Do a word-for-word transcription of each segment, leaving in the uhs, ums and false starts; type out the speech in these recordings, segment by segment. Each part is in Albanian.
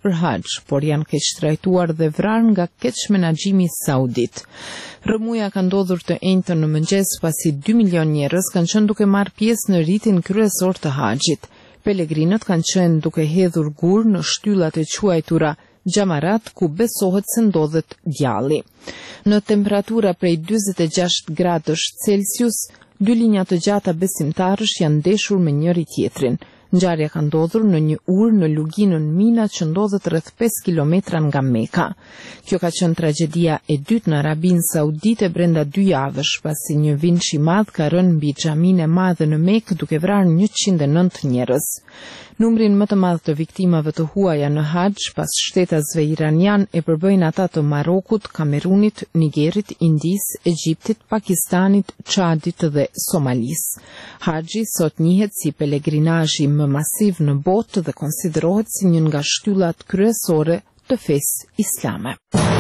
për haxh, por janë keq trajtuar dhe vrarë nga keq menaxhimi saudit. Rëmuja ka ndodhur të enjtën në mëngjes pasi dy milion njerëz kanë qenë duke marrë pjesë në ritin kryesor të haxhit. Pelegrinët kanë qenë duke hedhur gur në shtyllat e quajtura Xhamarat, ku besohet se ndodhet djalli. Në temperatura prej dyzet e gjashtë gradësh Celsius, dy linja të gjata besimtarësh janë ndeshur me njëri tjetrin. Ngjarja ka ndodhur në një urë në luginën Mina që ndodhet rreth pesë kilometra nga Meka. Kjo ka qenë tragjedia e dytë në Arabinë Saudite brenda dy javësh, pasi një vinç i madh ka rënë mbi xhaminë e madhe në Mekë duke vrarë njëqind e nëntë njerëz. Numrin më të madh të viktimave të huaja në haxh pas shtetasve iranian e përbëjnë ata të Marokut, Kamerunit, Nigerit, Indis, Egjiptit, Pakistanit, Çadit dhe Somalis. Haxhi sot njihet si pelegrinazhi më masiv në botë dhe konsiderohet si një nga shtyllat kryesore të fesë islame.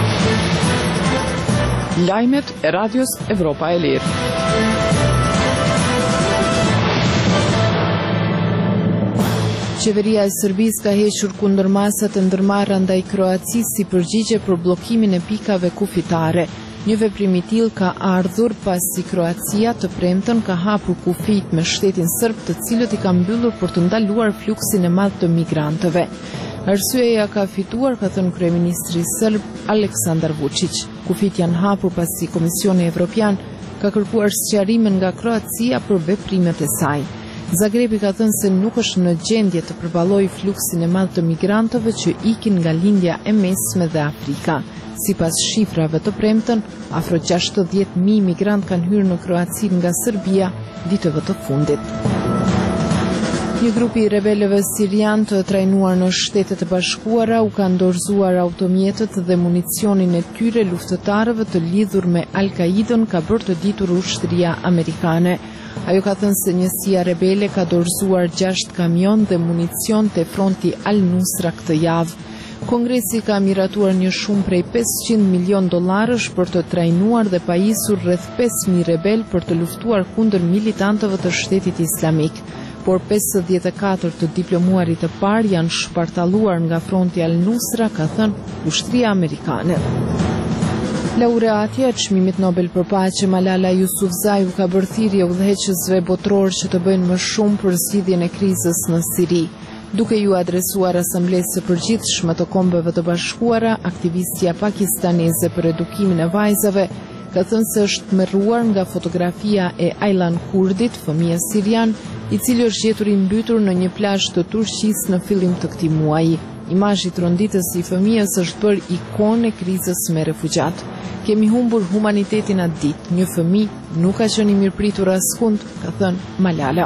Lajmet e Radios Evropa e Lirë. Qeveria e Serbisë ka hequr kundër masat e ndërmarra ndaj Kroacisë si përgjigje për bllokimin e pikave kufitare. Një veprim i tillë ka ardhur pasi Kroacia të premten ka hapur kufijt me shtetin serb, të cilët i kanë mbyllur për të ndaluar fluksin e madh të migrantëve. Arsyeja ka fituar, ka thënë kryeministri serb Aleksandar Vučić. Kufijt janë hapur pasi Komisioni Evropian ka kërkuar sqarime nga Kroacia për veprimet e saj. Zagrebi ka thënë se nuk është në gjendje të përballojë fluksin e madh të migrantëve që ikin nga lindja e mesme dhe Afrika. Sipas shifrave të premten, afro gjashtëdhjetë mijë migrant kanë hyrë në Kroaci nga Serbia ditëve të fundit. Një grup i rebelëve sirian të trajnuar në Shtetet e Bashkuara u ka dorëzuar automjetët dhe municionin e tyre luftëtarëve të lidhur me Al-Qaidën, ka bërë të ditur ushtria amerikane. Ajo ka thënë se njësia rebele ka dorëzuar gjashtë kamion dhe municion te fronti Al-Nusra këtë javë. Kongresi ka miratuar një shumë prej pesëqind milion dollarësh për të trajnuar dhe pajisur rreth pesë mijë rebel për të luftuar kundër militantëve të Shtetit Islamik, por pesëdhjetë e katër të diplomuarit të parë janë shpartalluar nga fronti Al-Nusra, ka thënë ushtria amerikane. Laureatja e çmimit Nobel për paqe Malala Yousafzai u ka bërë thirrje udhëheqësve botror që të bëjnë më shumë për zgjidhjen e krizës në Siri. Duke ju adresuar Asamblesë së Përgjithshme të Kombeve të Bashkuara, aktivistja pakistaneze për edukimin e vajzave ka thënë se është tmerruar nga fotografia e Aylan Kurdit, fëmijë sirian, i cili është gjetur i mbytur në një plazh të Turqisë në fillim të këtij muaji. Imazhi i tronditës i fëmijës është bërë ikonë e krizës me refugjat. Kemi humbur humanitetin atë ditë. Një fëmijë nuk ka qenë i mirëpritur askund, ka thënë Malala.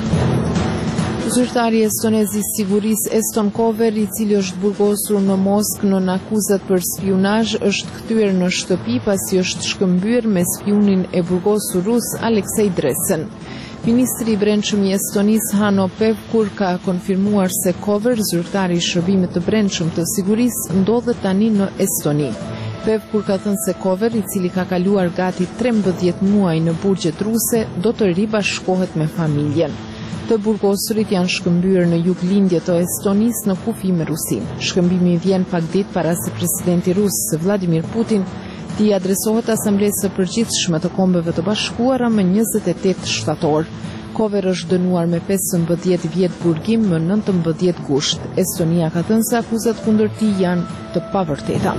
Zyrtari estonez i sigurisë Eston Kover, i cili është burgosur në Moskë nën akuzat për spionazh, është kthyer në shtëpi pasi është shkëmbyer me spionin e burgosur rus Aleksej Dresen. Ministri i Brendshëm i Estonisë Hanno Pevkur ka konfirmuar se Kover, zyrtari i Shërbimit të Brendshëm të Sigurisë, ndodhet tani në Estoni. Pevkur ka thënë se Kover, i cili ka kaluar gati trembëdhjetë muaj në burgjet ruse, do të ribashkohet me familjen. Të burgosurit janë shkëmbyer në juglindje të Estonisë në kufi me Rusinë. Shkëmbimi vjen pak ditë para se presidenti rus Vladimir Putin i adresohet Asamblesë së Përgjithshme të Kombeve të Bashkuara më njëzet e tetë shtator. Kover është dënuar me pesëmbëdhjetë vjet burgim më nëntëmbëdhjetë gusht. Estonia ka thënë se akuzat kundër tij janë të pavërteta.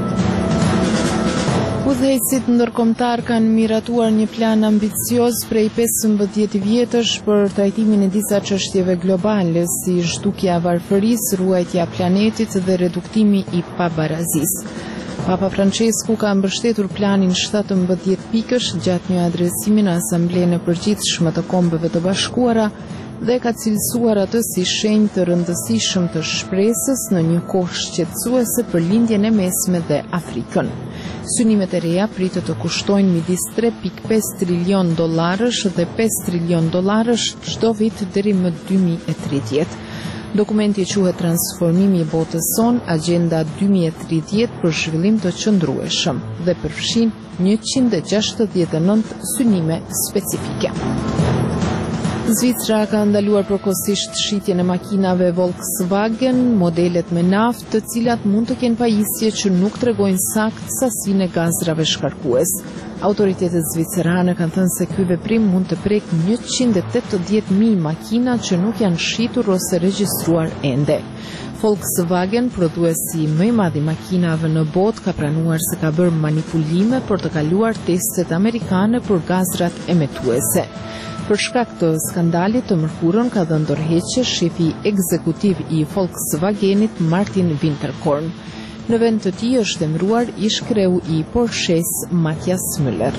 Udhëheqësit ndërkombëtar kanë miratuar një plan ambicioz prej pesëmbëdhjetë vjetësh për trajtimin e disa çështjeve globale, si zhdukja e varfërisë, ruajtja e planetit dhe reduktimi i pabarazisë. Papa Francesku ka mbështetur planin shtatëmbëdhjetë pikësh gjatë një adresimi në Asamblenë e Përgjithshme të Kombeve të Bashkuara dhe ka cilësuar atë si shenjë të rëndësishëm të shpresës në një kohë shqetësuese për lindjen e mesme dhe Afrikën. Synimet e reja pritet të kushtojnë midis tre pikë pesë trilion dollarësh dhe pesë trilion dollarësh çdo vit deri më dy mijë e tridhjetë. Dokumenti quhet Transformimi i botës son, Agenda dy mijë e tridhjetë për zhvillim të qëndrueshëm dhe përfshin njëqind e gjashtëdhjetë e nëntë synime specifike. Zvicra ka ndaluar përkohësisht shitjen e makinave Volkswagen, modelet me naftë, të cilat mund të kenë pajisje që nuk tregojnë sakt sasinë e gazrave shkarkues. Autoritetet zvicerane kanë thënë se ky veprim mund të prek njëqind e tetëdhjetë mijë makina që nuk janë shitur ose regjistruar ende. Volkswagen, prodhuesi më i madh i makinave në botë, ka pranuar se ka bërë manipulime për të kaluar testet amerikane për gazrat emetuese. Për shkak të skandalit të mërkurën ka dhënë dorëheqje shefi ekzekutiv i Volkswagenit Martin Winterkorn. Në vend të tij është emëruar ish-kreu i Porsches Matthias Müller.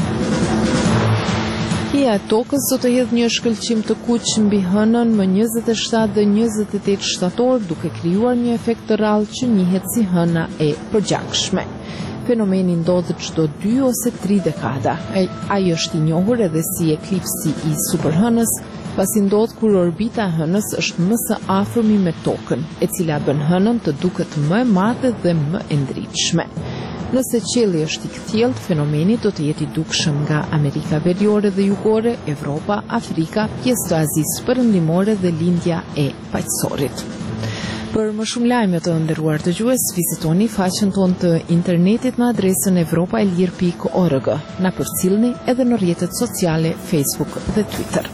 Kia e tokës do të hedhë një shkëlqim të kuq mbi hënën më njëzet e shtatë dhe njëzet e tetë shtator, duke krijuar një efekt të rrallë që njihet si hëna e përgjakshme. Fenomeni ndodhet çdo dy ose tri dekada. Ai, ai është i njohur edhe si eklipsi i superhënës, pasi ndodh kur orbita e hënës është më së afërmi me tokën, e cila bën hënën të duket më e madhe dhe më e ndritshme. Nëse qielli është i kthjellët, fenomeni do të jetë i dukshëm nga Amerika Veriore dhe Jugore, Evropa, Afrika, pjesë të Azisë Perëndimore dhe lindja e paqësorit. Për më shumë lajme të nderuar dëgjues, vizitoni faqen tonë të internetit në adresën evropaelir pikë org. Na përcjellni edhe në rrjetet sociale Facebook dhe Twitter.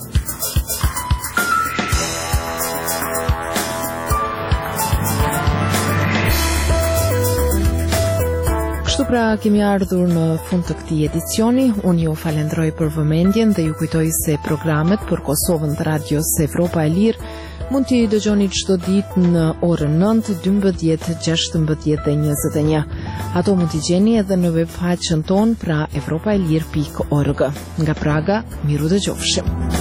Kështu pra kemi ardhur në fund të këtij edicioni. Unë ju falenderoj për vëmendjen dhe ju kujtoj se programet për Kosovën të Radios Evropa e Lirë mund t'i dëgjoni çdo ditë në orën nëntë, dymbëdhjetë, gjashtëmbëdhjetë dhe njëzet e një. Ato mund t'i gjeni edhe në webfaqen tonë pra evropaelir pikë org. Nga Praga, miru dëgjofshim.